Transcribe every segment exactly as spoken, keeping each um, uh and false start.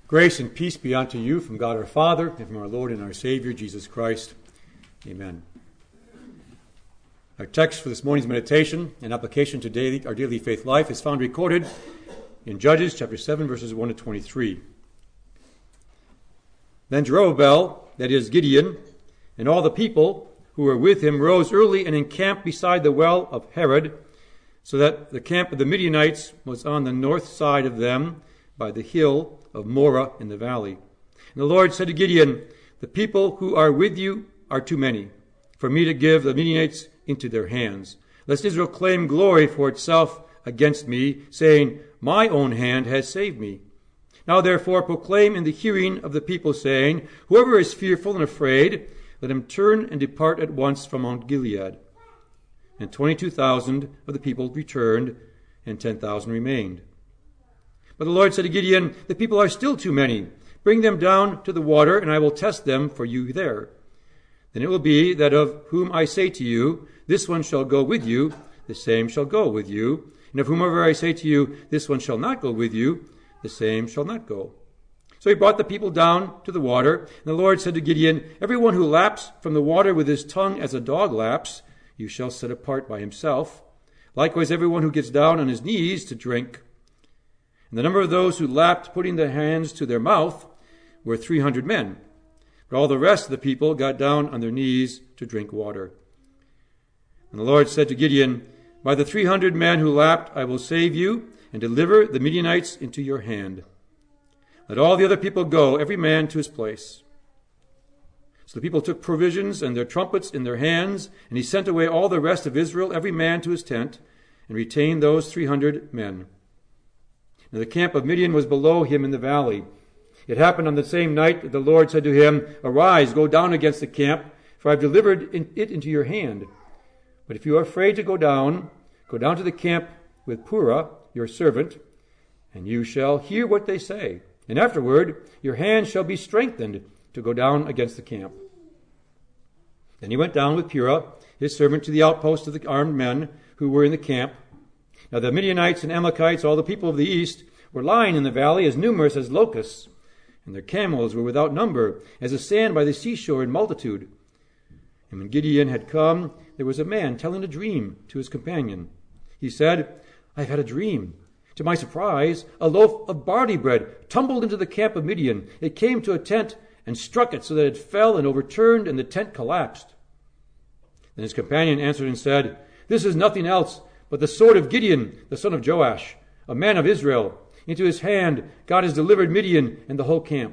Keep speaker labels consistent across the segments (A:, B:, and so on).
A: Grace and peace be unto you from God our Father and from our Lord and our Savior, Jesus Christ. Amen. Our text for this morning's meditation and application to daily, our daily faith life is found recorded in Judges chapter seven, verses one to twenty-three. Then Jerubbaal, that is Gideon, and all the people who were with him rose early and encamped beside the well of Harod, so that the camp of the Midianites was on the north side of them by the hill of Moreh in the valley. And the Lord said to Gideon, the people who are with you are too many for me to give the Midianites into their hands, lest Israel claim glory for itself against me, saying, my own hand has saved me. Now therefore proclaim in the hearing of the people, saying, whoever is fearful and afraid, let him turn and depart at once from Mount Gilead. And twenty-two thousand of the people returned, and ten thousand remained. But the Lord said to Gideon, the people are still too many. Bring them down to the water, and I will test them for you there. Then it will be that of whom I say to you, this one shall go with you, the same shall go with you. And of whomever I say to you, this one shall not go with you, the same shall not go. So he brought the people down to the water, and the Lord said to Gideon, everyone who laps from the water with his tongue as a dog laps, you shall set apart by himself. Likewise everyone who gets down on his knees to drink. And the number of those who lapped, putting their hands to their mouth, were three hundred men. But all the rest of the people got down on their knees to drink water. And the Lord said to Gideon, by the three hundred men who lapped, I will save you, and deliver the Midianites into your hand. Let all the other people go, every man to his place. So the people took provisions and their trumpets in their hands, and he sent away all the rest of Israel, every man to his tent, and retained those three hundred men. Now the camp of Midian was below him in the valley. It happened on the same night that the Lord said to him, arise, go down against the camp, for I have delivered it into your hand. But if you are afraid to go down, go down to the camp with Purah, your servant, and you shall hear what they say. And afterward your hand shall be strengthened to go down against the camp. Then he went down with Purah, his servant, to the outpost of the armed men who were in the camp. Now the Midianites and Amalekites, all the people of the east, were lying in the valley as numerous as locusts, and their camels were without number, as the sand by the seashore in multitude. And when Gideon had come, there was a man telling a dream to his companion. He said, I have had a dream. To my surprise, a loaf of barley bread tumbled into the camp of Midian. It came to a tent and struck it so that it fell and overturned, and the tent collapsed. Then his companion answered and said, this is nothing else but the sword of Gideon, the son of Joash, a man of Israel. Into his hand God has delivered Midian and the whole camp.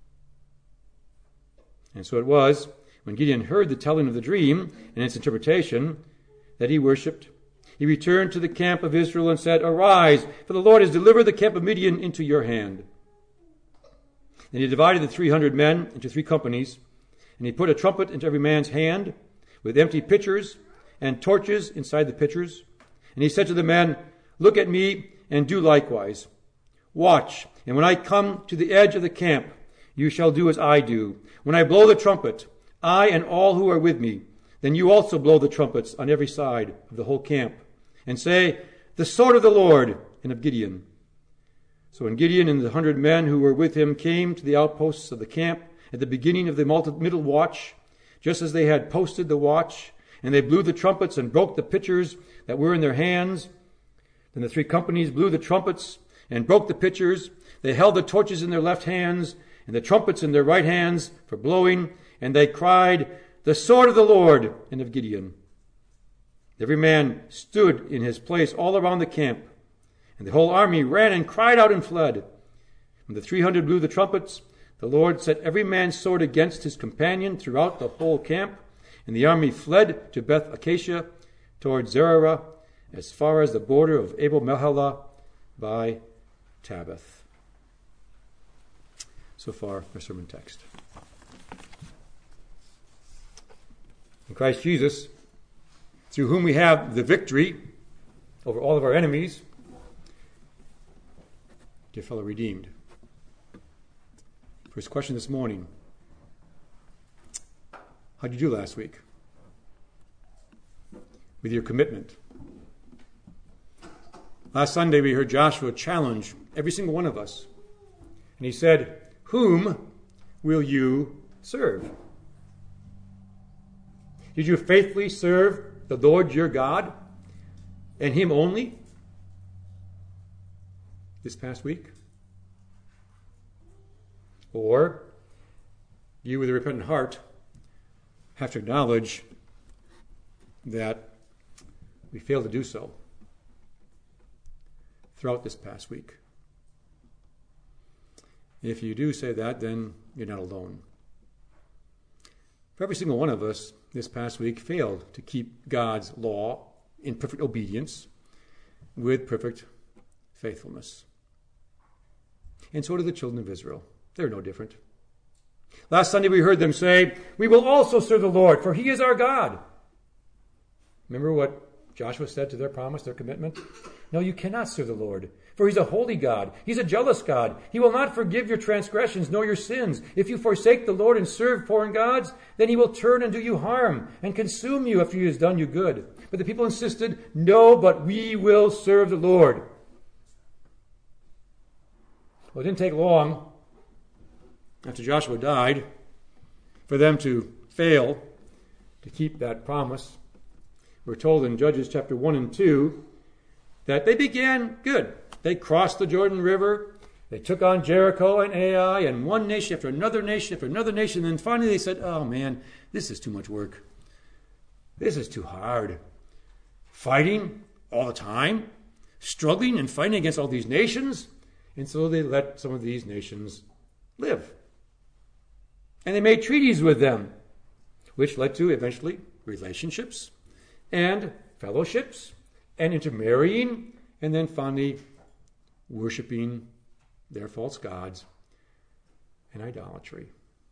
A: And so it was, when Gideon heard the telling of the dream and its interpretation, that he worshipped. He returned to the camp of Israel and said, arise, for the Lord has delivered the camp of Midian into your hand. Then he divided the three hundred men into three companies, and he put a trumpet into every man's hand, with empty pitchers and torches inside the pitchers. And he said to the men, look at me and do likewise. Watch, and when I come to the edge of the camp, you shall do as I do. When I blow the trumpet, I and all who are with me, then you also blow the trumpets on every side of the whole camp, and say, the sword of the Lord and of Gideon. So when Gideon and the hundred men who were with him came to the outposts of the camp at the beginning of the middle watch, just as they had posted the watch, and they blew the trumpets and broke the pitchers that were in their hands, then the three companies blew the trumpets and broke the pitchers. They held the torches in their left hands and the trumpets in their right hands for blowing, and they cried, the sword of the Lord and of Gideon. Every man stood in his place all around the camp, and the whole army ran and cried out and fled. When the three hundred blew the trumpets, the Lord set every man's sword against his companion throughout the whole camp, and the army fled to Beth Acacia toward Zerah, as far as the border of Abel Meholah by Tabbath. So far, our sermon text. In Christ Jesus, through whom we have the victory over all of our enemies, dear fellow redeemed. First question this morning. How did you do last week? With your commitment. Last Sunday we heard Joshua challenge every single one of us And he said, "Whom will you serve? Did you faithfully serve the Lord your God and him only this past week? Or you with a repentant heart have to acknowledge that we failed to do so throughout this past week? If you do say that, then you're not alone. For every single one of us this past week failed to keep God's law in perfect obedience with perfect faithfulness. And so did the children of Israel. They're no different. Last Sunday we heard them say, "We will also serve the Lord, for he is our God." Remember what Joshua said to their promise, their commitment? No, you cannot serve the Lord, for he's a holy God. He's a jealous God. He will not forgive your transgressions nor your sins. If you forsake the Lord and serve foreign gods, then he will turn and do you harm and consume you after he has done you good. But the people insisted, "No, but we will serve the Lord." Well, it didn't take long after Joshua died for them to fail to keep that promise. We're told in Judges chapter one and two that they began good. They crossed the Jordan River. They took on Jericho and Ai and one nation after another nation after another nation. And then finally they said, "Oh man, this is too much work. This is too hard. Fighting all the time, struggling and fighting against all these nations." And so they let some of these nations live. And they made treaties with them, which led to eventually relationships and fellowships and intermarrying, and then finally worshiping their false gods and idolatry.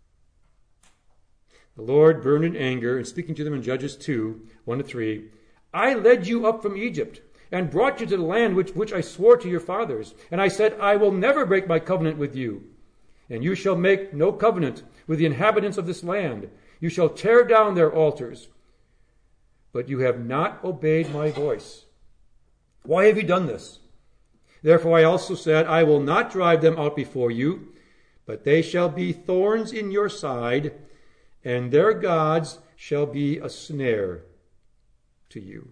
A: The Lord burned in anger, and speaking to them in Judges two, one to three, "I led you up from Egypt and brought you to the land which, which I swore to your fathers. And I said, I will never break my covenant with you. And you shall make no covenant with the inhabitants of this land. You shall tear down their altars. But you have not obeyed my voice. Why have you done this? Therefore I also said, I will not drive them out before you, but they shall be thorns in your side, and their gods shall be a snare to you."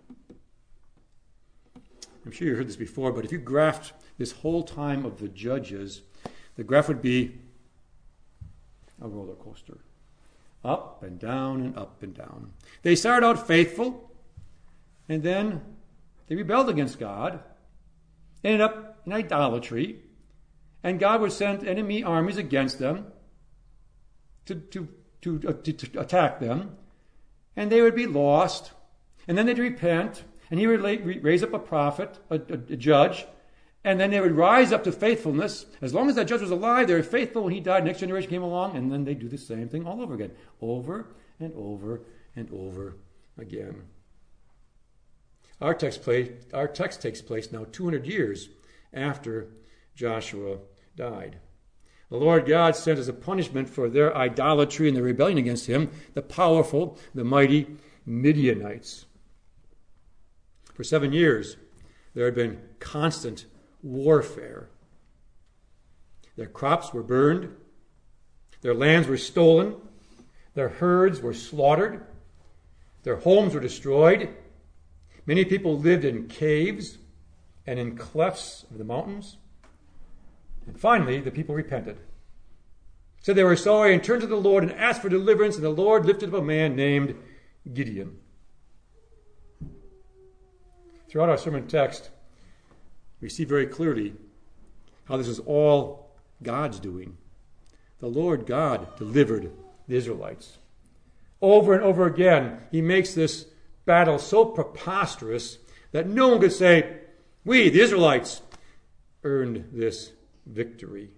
A: I'm sure you heard this before, but if you graphed this whole time of the Judges, the graph would be a roller coaster. Up and down and up and down. They started out faithful, and then they rebelled against God, ended up in idolatry, and God would send enemy armies against them to, to, to, uh, to, to attack them, and they would be lost, and then they'd repent, and he would raise up a prophet, a, a, a judge, and then they would rise up to faithfulness. As long as that judge was alive, they were faithful. When he died, next generation came along, and then they'd do the same thing all over again. Over and over and over again. Our text, play, our text takes place now two hundred years after Joshua died. The Lord God sent as a punishment for their idolatry and their rebellion against him the powerful, the mighty Midianites. For seven years, there had been constant warfare. Their crops were burned. Their lands were stolen. Their herds were slaughtered. Their homes were destroyed. Many people lived in caves and in clefts of the mountains. And finally, the people repented. Said they were sorry and turned to the Lord and asked for deliverance, and the Lord lifted up a man named Gideon. Throughout our sermon text, we see very clearly how this is all God's doing. The Lord God delivered the Israelites. Over and over again, he makes this battle so preposterous that no one could say, we, the Israelites, earned this victory.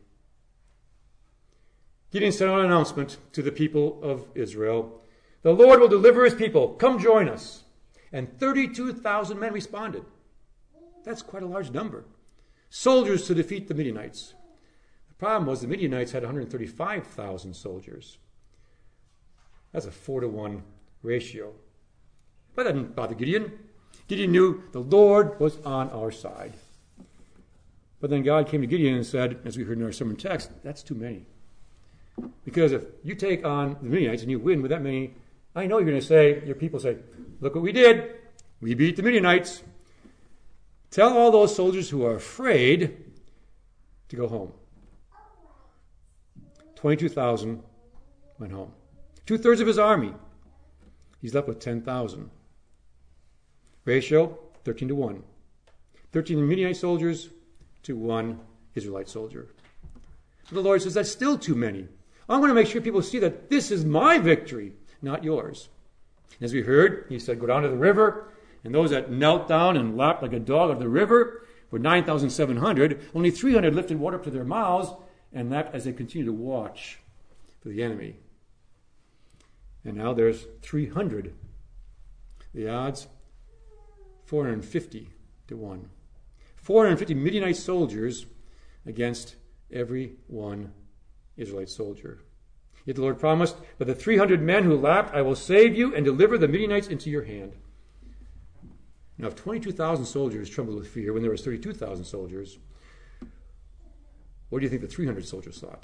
A: Gideon sent out an announcement to the people of Israel. The Lord will deliver his people. Come join us. And thirty-two thousand men responded. That's quite a large number. Soldiers to defeat the Midianites. The problem was the Midianites had one hundred thirty-five thousand soldiers. That's a four to one ratio. But that didn't bother Gideon. Gideon knew the Lord was on our side. But then God came to Gideon and said, as we heard in our sermon text, that's too many. Because if you take on the Midianites and you win with that many, I know you're going to say, your people say, look what we did. We beat the Midianites. Tell all those soldiers who are afraid to go home. twenty-two thousand went home. Two-thirds of his army. He's left with ten thousand. Ratio, thirteen to one. thirteen Midianite soldiers to one Israelite soldier. But the Lord says, that's still too many. I want to make sure people see that this is my victory, not yours. As we heard, he said, go down to the river. And those that knelt down and lapped like a dog of the river were nine thousand seven hundred. Only three hundred lifted water up to their mouths, and that as they continued to watch for the enemy. And now there's three hundred. The odds, four hundred fifty to one. four hundred fifty Midianite soldiers against every one Israelite soldier. Yet the Lord promised, by the three hundred men who lapped, I will save you and deliver the Midianites into your hand. Now, if twenty-two thousand soldiers trembled with fear when there was thirty-two thousand soldiers, what do you think the three hundred soldiers thought?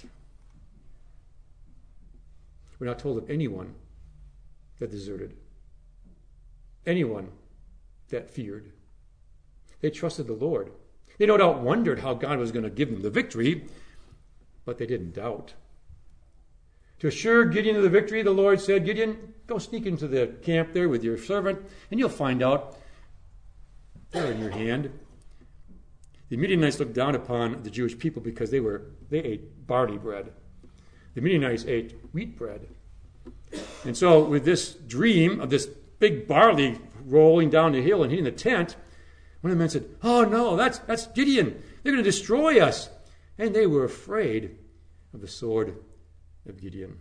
A: We're not told of anyone that deserted, anyone that feared. They trusted the Lord. They no doubt wondered how God was going to give them the victory, but they didn't doubt. To assure Gideon of the victory, the Lord said, Gideon, go sneak into the camp there with your servant, and you'll find out. They're in your hand. The Midianites looked down upon the Jewish people because they were they ate barley bread. The Midianites ate wheat bread. And so with this dream of this big barley rolling down the hill and hitting the tent, one of the men said, oh no, that's that's Gideon. They're going to destroy us. And they were afraid of the sword of Gideon.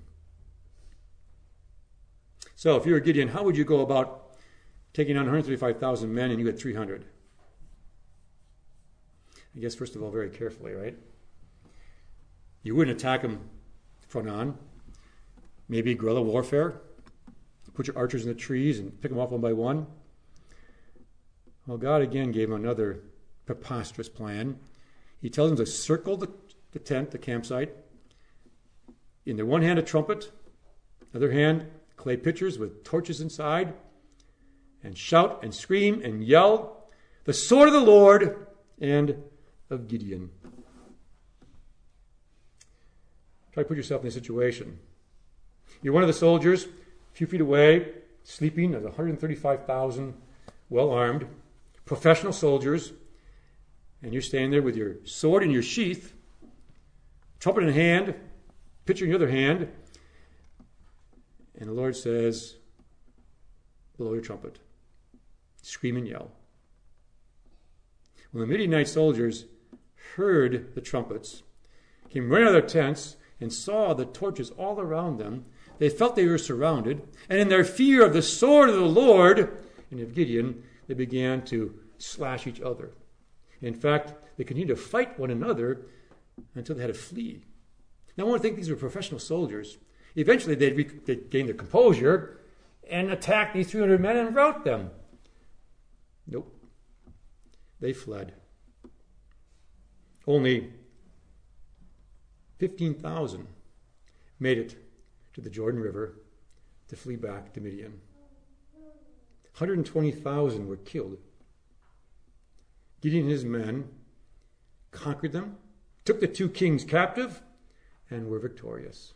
A: So if you were Gideon, how would you go about taking on one hundred thirty-five thousand men and you had three hundred? I guess, first of all, very carefully, right? You wouldn't attack them front on. Maybe guerrilla warfare. Put your archers in the trees and pick them off one by one. Well, God again gave them another preposterous plan. He tells them to circle the, the tent, the campsite. In their one hand, a trumpet. Other hand, clay pitchers with torches inside. And shout and scream and yell, the sword of the Lord and of Gideon. Try to put yourself in this situation. You're one of the soldiers, a few feet away, sleeping as one hundred thirty-five thousand well-armed, professional soldiers, and you're standing there with your sword in your sheath, trumpet in hand, pitcher in your other hand, and the Lord says, blow your trumpet. Scream and yell. When the Midianite soldiers heard the trumpets, came running out of their tents, and saw the torches all around them, they felt they were surrounded, and in their fear of the sword of the Lord and of Gideon, they began to slash each other. In fact, they continued to fight one another until they had to flee. Now, I want to think these were professional soldiers. Eventually, they'd, re- they'd gain their composure and attack these three hundred men and rout them. Nope. They fled. Only fifteen thousand made it to the Jordan River to flee back to Midian. one hundred twenty thousand were killed. Gideon and his men conquered them, took the two kings captive, and were victorious.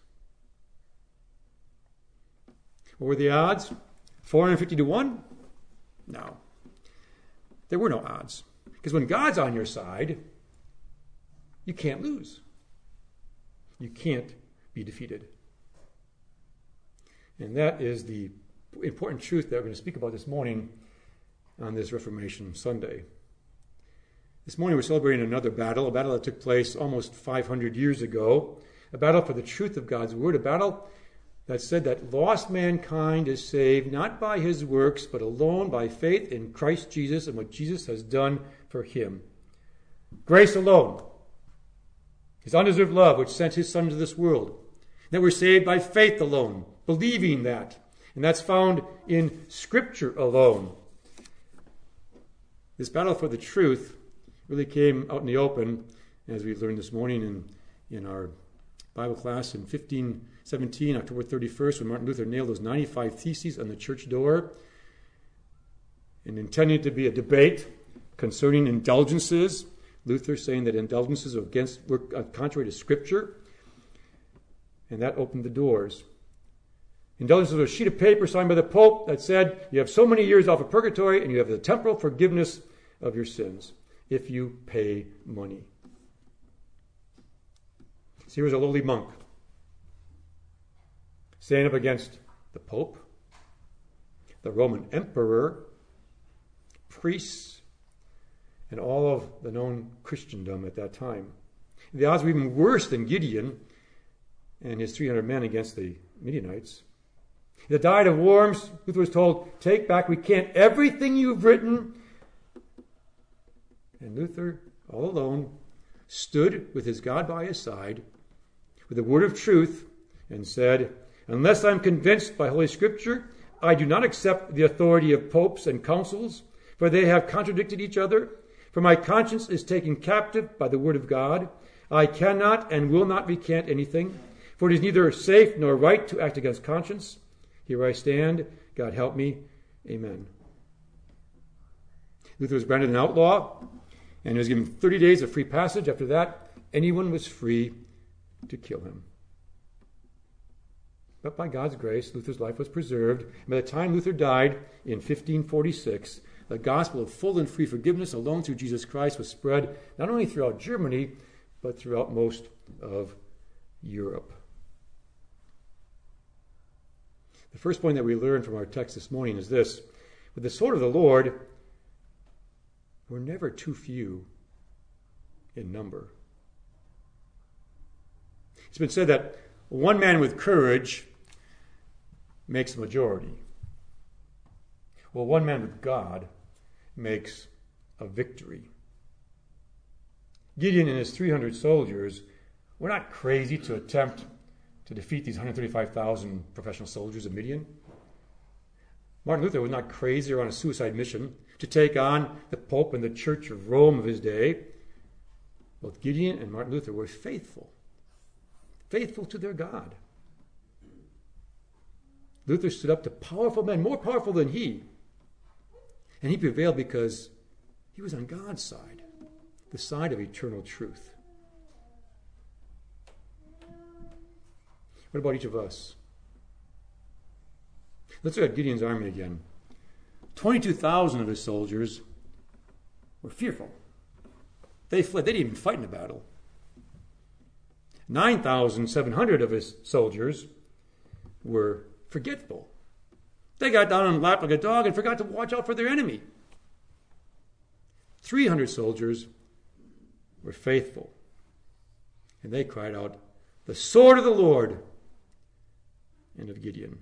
A: What were the odds? four hundred fifty to one? No. There were no odds. Because when God's on your side, you can't lose. You can't be defeated. And that is the important truth that we're going to speak about this morning on this Reformation Sunday. This morning we're celebrating another battle, a battle that took place almost five hundred years ago, a battle for the truth of God's word, a battle that said that lost mankind is saved not by his works, but alone by faith in Christ Jesus and what Jesus has done for him. Grace alone, his undeserved love, which sent his Son into this world. That we're saved by faith alone, believing that. And that's found in Scripture alone. This battle for the truth really came out in the open, as we learned this morning in, in our Bible class in fifteen seventeen, October thirty-first, when Martin Luther nailed those ninety-five theses on the church door, and intending to be a debate concerning indulgences. Luther saying that indulgences are against, were contrary to Scripture, and that opened the doors. Indulgences was a sheet of paper signed by the Pope that said, you have so many years off of purgatory, and you have the temporal forgiveness of your sins if you pay money. So here was a lowly monk standing up against the Pope, the Roman Emperor, priests, and all of the known Christendom at that time. The odds were even worse than Gideon and his three hundred men against the Midianites. The diet of worms, Luther was told, take back, recant everything you've written. And Luther, all alone, stood with his God by his side, with the word of truth, and said, unless I'm convinced by Holy Scripture, I do not accept the authority of popes and councils, for they have contradicted each other. For my conscience is taken captive by the word of God. I cannot and will not recant anything, for it is neither safe nor right to act against conscience. Here I stand. God help me. Amen. Luther was branded an outlaw, and he was given thirty days of free passage. After that, anyone was free to kill him. But by God's grace, Luther's life was preserved. And by the time Luther died in fifteen forty-six, the gospel of full and free forgiveness alone through Jesus Christ was spread not only throughout Germany, but throughout most of Europe. The first point that we learn from our text this morning is this. With the sword of the Lord, we're never too few in number. It's been said that one man with courage makes a majority. Well, one man with God makes a victory. Gideon and his three hundred soldiers were not crazy to attempt to defeat these one hundred thirty-five thousand professional soldiers of Midian. Martin Luther was not crazy or on a suicide mission to take on the Pope and the Church of Rome of his day. Both Gideon and Martin Luther were faithful, faithful to their God. Luther stood up to powerful men, more powerful than he, and he prevailed because he was on God's side, the side of eternal truth. What about each of us? Let's look at Gideon's army again. twenty-two thousand of his soldiers were fearful. They fled. They didn't even fight in the battle. nine thousand seven hundred of his soldiers were forgetful. They got down on the lap like a dog and forgot to watch out for their enemy. three hundred soldiers were faithful. And they cried out, the sword of the Lord and of Gideon.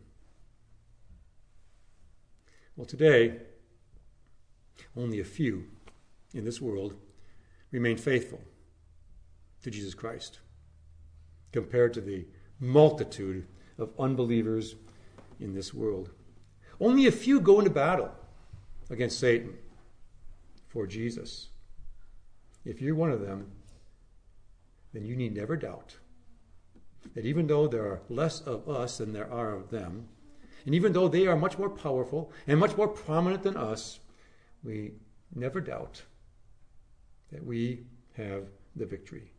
A: Well, today, only a few in this world remain faithful to Jesus Christ compared to the multitude of unbelievers in this world. Only a few go into battle against Satan for Jesus. If you're one of them, then you need never doubt that even though there are less of us than there are of them, and even though they are much more powerful and much more prominent than us, we never doubt that we have the victory.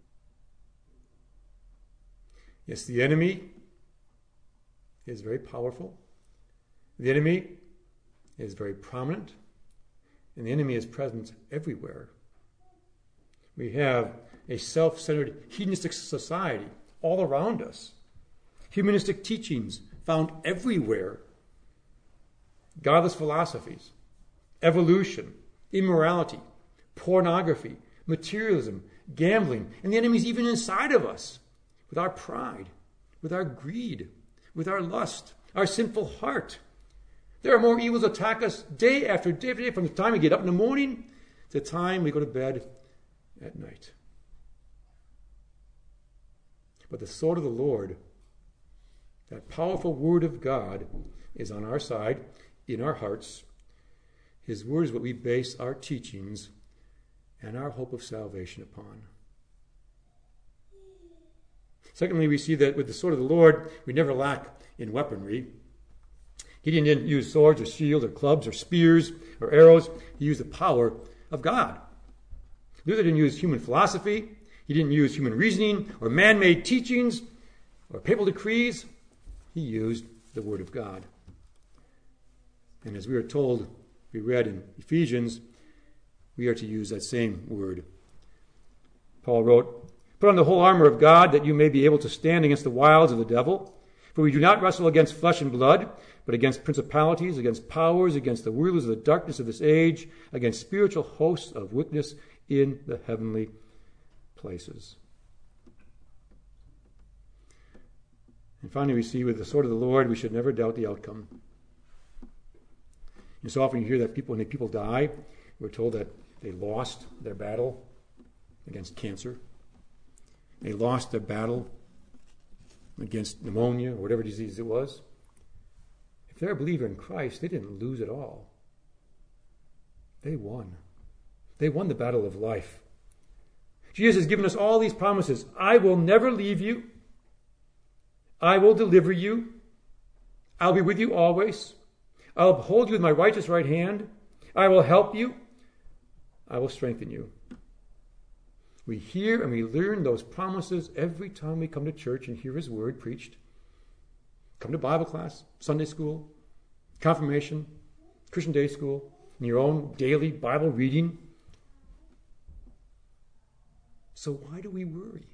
A: Yes, the enemy is very powerful. The enemy is very prominent. And the enemy is present everywhere. We have a self-centered hedonistic society all around us. Humanistic teachings found everywhere. Godless philosophies, evolution, immorality, pornography, materialism, gambling, and the enemy's even inside of us with our pride, with our greed, with our lust, our sinful heart. There are more evils attack us day after day after day from the time we get up in the morning to the time we go to bed at night. But the sword of the Lord, that powerful word of God, is on our side, in our hearts. His word is what we base our teachings and our hope of salvation upon. Secondly, we see that with the sword of the Lord, we never lack in weaponry. Gideon didn't use swords or shields or clubs or spears or arrows. He used the power of God. Luther didn't use human philosophy. He didn't use human reasoning or man-made teachings or papal decrees. He used the Word of God. And as we are told, we read in Ephesians, we are to use that same word. Paul wrote, "Put on the whole armor of God, that you may be able to stand against the wiles of the devil. For we do not wrestle against flesh and blood, but against principalities, against powers, against the rulers of the darkness of this age, against spiritual hosts of wickedness in the heavenly places." And finally, we see with the sword of the Lord, we should never doubt the outcome. And so often you hear that people, when people die, we're told that they lost their battle against cancer. They lost their battle against pneumonia or whatever disease it was. If they're a believer in Christ, they didn't lose at all. They won. They won the battle of life. Jesus has given us all these promises. I will never leave you. I will deliver you. I'll be with you always. I'll uphold you with my righteous right hand. I will help you. I will strengthen you. We hear and we learn those promises every time we come to church and hear his word preached. Come to Bible class, Sunday school, confirmation, Christian day school, in your own daily Bible reading. So why do we worry?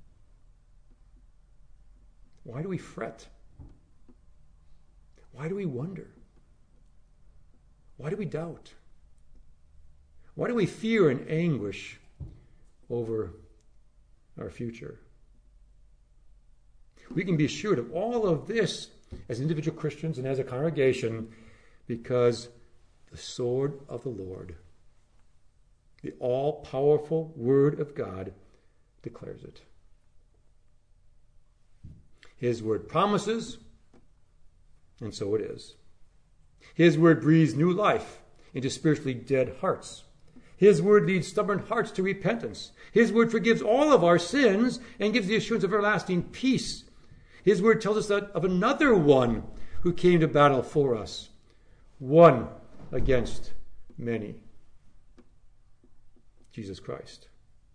A: Why do we fret? Why do we wonder? Why do we doubt? Why do we fear and anguish over our future? We can be assured of all of this as individual Christians and as a congregation because the sword of the Lord, the all-powerful Word of God, declares it. His Word promises, and so it is. His Word breathes new life into spiritually dead hearts. His Word leads stubborn hearts to repentance. His Word forgives all of our sins and gives the assurance of everlasting peace. His Word tells us that of another one who came to battle for us, one against many, Jesus Christ.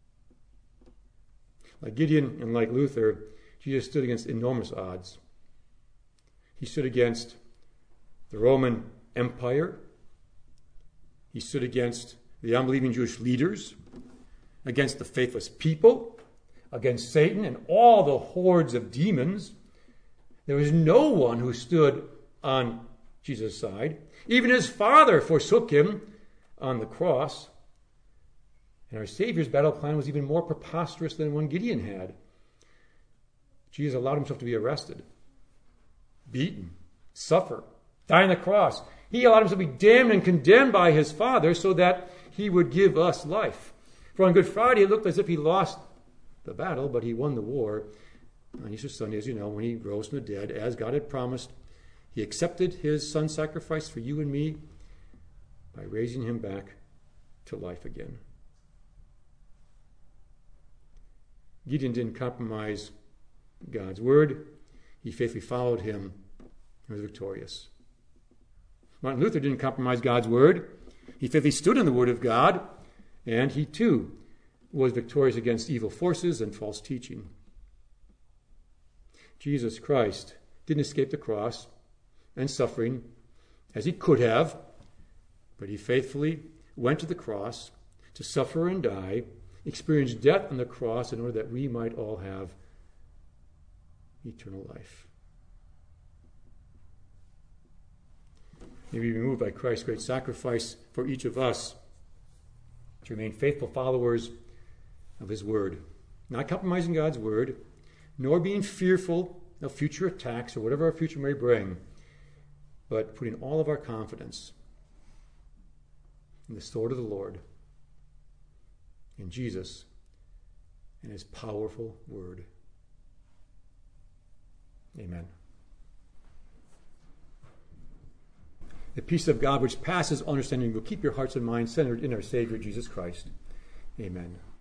A: Like Gideon and like Luther, Jesus stood against enormous odds. He stood against the Roman Empire. He stood against the unbelieving Jewish leaders, against the faithless people, against Satan and all the hordes of demons. There was no one who stood on Jesus' side. Even his Father forsook him on the cross. And our Savior's battle plan was even more preposterous than one Gideon had. Jesus allowed himself to be arrested, beaten, suffer, die on the cross. He allowed himself to be damned and condemned by his Father so that he would give us life. For on Good Friday, it looked as if he lost the battle, but he won the war. On Easter Sunday, as you know, when he rose from the dead, as God had promised, he accepted his son's sacrifice for you and me by raising him back to life again. Gideon didn't compromise God's word. He faithfully followed him and was victorious. Martin Luther didn't compromise God's word. He faithfully stood in the word of God, and he too was victorious against evil forces and false teaching. Jesus Christ didn't escape the cross and suffering as he could have, but he faithfully went to the cross to suffer and die, experienced death on the cross in order that we might all have eternal life. May we be moved by Christ's great sacrifice for each of us to remain faithful followers of his word, not compromising God's word, nor being fearful of future attacks or whatever our future may bring, but putting all of our confidence in the sword of the Lord, in Jesus and his powerful word. Amen. The peace of God which passes understanding will keep your hearts and minds centered in our Savior Jesus Christ. Amen.